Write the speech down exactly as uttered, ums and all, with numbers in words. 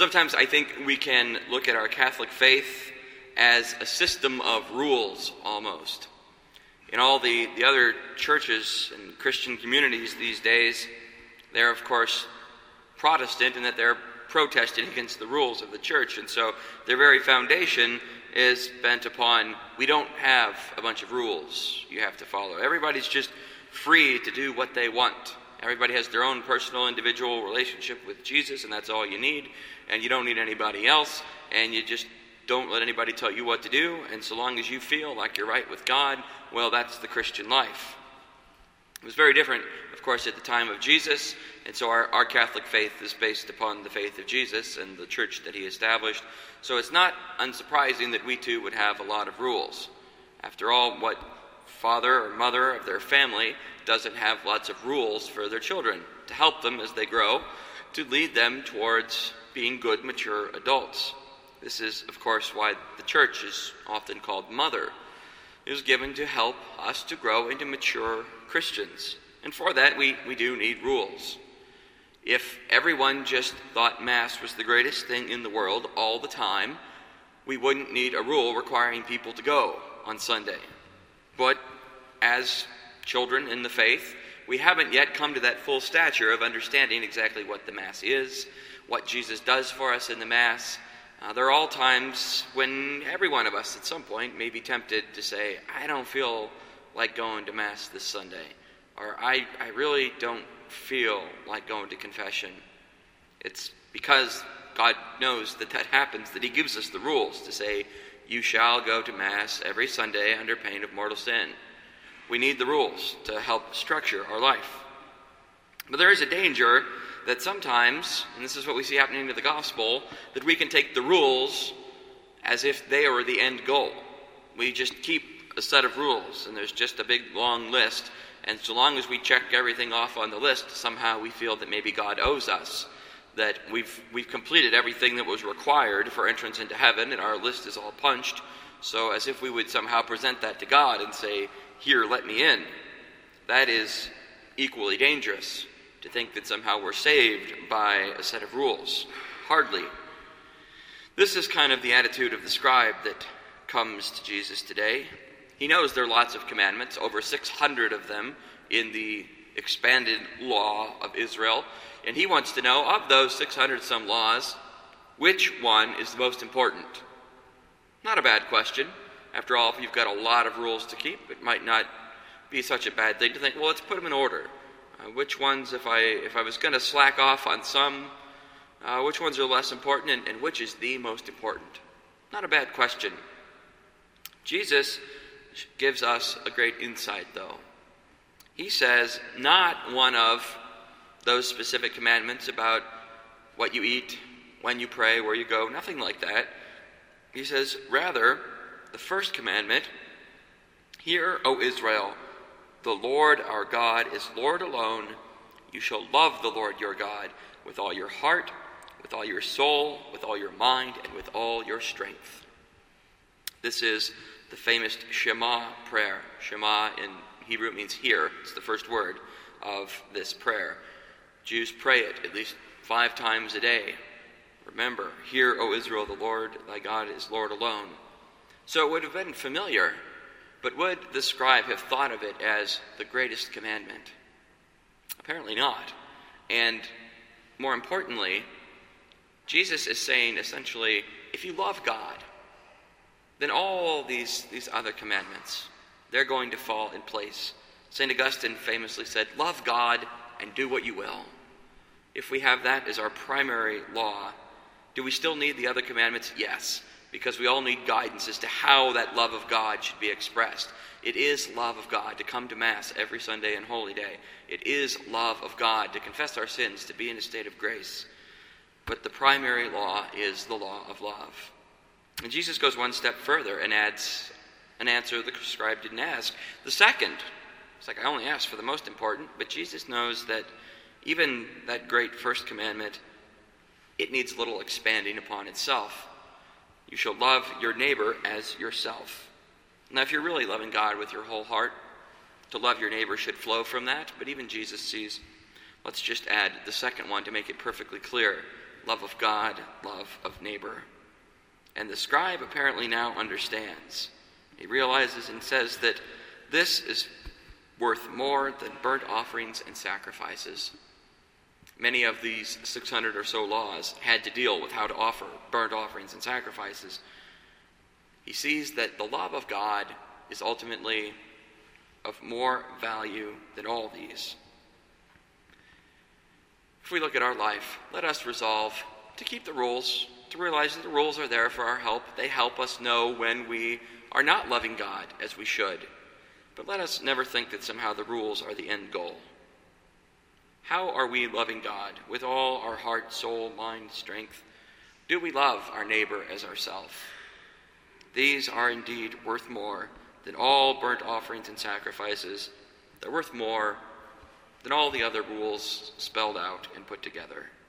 Sometimes I think we can look at our Catholic faith as a system of rules, almost. In all the, the other churches and Christian communities these days, they're, of course, Protestant in that they're protesting against the rules of the church. And so their very foundation is bent upon, we don't have a bunch of rules you have to follow. Everybody's just free to do what they want. Everybody has their own personal, individual relationship with Jesus, and that's all you need. And you don't need anybody else, and you just don't let anybody tell you what to do. And so long as you feel like you're right with God, well, that's the Christian life. It was very different, of course, at the time of Jesus. And so our, our Catholic faith is based upon the faith of Jesus and the church that he established. So it's not unsurprising that we too would have a lot of rules. After all, what father or mother of their family doesn't have lots of rules for their children to help them as they grow, to lead them towards being good, mature adults. This is, of course, why the church is often called mother. It was given to help us to grow into mature Christians. And for that, we, we do need rules. If everyone just thought Mass was the greatest thing in the world all the time, we wouldn't need a rule requiring people to go on Sunday. But as children in the faith, we haven't yet come to that full stature of understanding exactly what the Mass is, what Jesus does for us in the Mass. Uh, there are all times when every one of us at some point may be tempted to say, I don't feel like going to Mass this Sunday, or I, I really don't feel like going to confession. It's because God knows that that happens, that he gives us the rules to say, you shall go to Mass every Sunday under pain of mortal sin. We need the rules to help structure our life. But there is a danger that sometimes, and this is what we see happening in the gospel, that we can take the rules as if they are the end goal. We just keep a set of rules, and there's just a big long list, and so long as we check everything off on the list, somehow we feel that maybe God owes us, that we've we've completed everything that was required for entrance into heaven, and our list is all punched, so as if we would somehow present that to God and say, here, let me in. That is equally dangerous, to think that somehow we're saved by a set of rules. Hardly. This is kind of the attitude of the scribe that comes to Jesus today. He knows there are lots of commandments, over six hundred of them in the expanded law of Israel, and he wants to know, of those six hundred some laws, which one is the most important? Not a bad question. After all, if you've got a lot of rules to keep, it might not be such a bad thing to think, well, let's put them in order. Uh, which ones, if I if I was going to slack off on some, uh, which ones are less important, and, and which is the most important? Not a bad question. Jesus gives us a great insight, though. He says not one of those specific commandments about what you eat, when you pray, where you go, nothing like that. He says, rather, the first commandment, hear, O Israel, the Lord our God is Lord alone. You shall love the Lord your God with all your heart, with all your soul, with all your mind, and with all your strength. This is the famous Shema prayer. Shema in Hebrew means hear. It's the first word of this prayer. Jews pray it at least five times a day. Remember, hear, O Israel, the Lord thy God is Lord alone. So it would have been familiar, but would the scribe have thought of it as the greatest commandment? Apparently not. And more importantly, Jesus is saying essentially, if you love God, then all these, these other commandments, they're going to fall in place. Saint Augustine famously said, love God and do what you will. If we have that as our primary law, do we still need the other commandments? Yes, because we all need guidance as to how that love of God should be expressed. It is love of God to come to Mass every Sunday and Holy Day. It is love of God to confess our sins, to be in a state of grace. But the primary law is the law of love. And Jesus goes one step further and adds an answer the scribe didn't ask. The second, it's like I only asked for the most important, but Jesus knows that even that great first commandment, it needs a little expanding upon itself. You shall love your neighbor as yourself. Now, if you're really loving God with your whole heart, to love your neighbor should flow from that, but even Jesus sees, let's just add the second one to make it perfectly clear. love of God, love of neighbor. And the scribe apparently now understands. He realizes and says that this is worth more than burnt offerings and sacrifices. Many of these six hundred or so laws had to deal with how to offer burnt offerings and sacrifices. He sees that the love of God is ultimately of more value than all these. If we look at our life, let us resolve to keep the rules, to realize that the rules are there for our help. They help us know when we are not loving God as we should. But let us never think that somehow the rules are the end goal. How are we loving God with all our heart, soul, mind, strength? Do we love our neighbor as ourselves? These are indeed worth more than all burnt offerings and sacrifices. They're worth more than all the other rules spelled out and put together.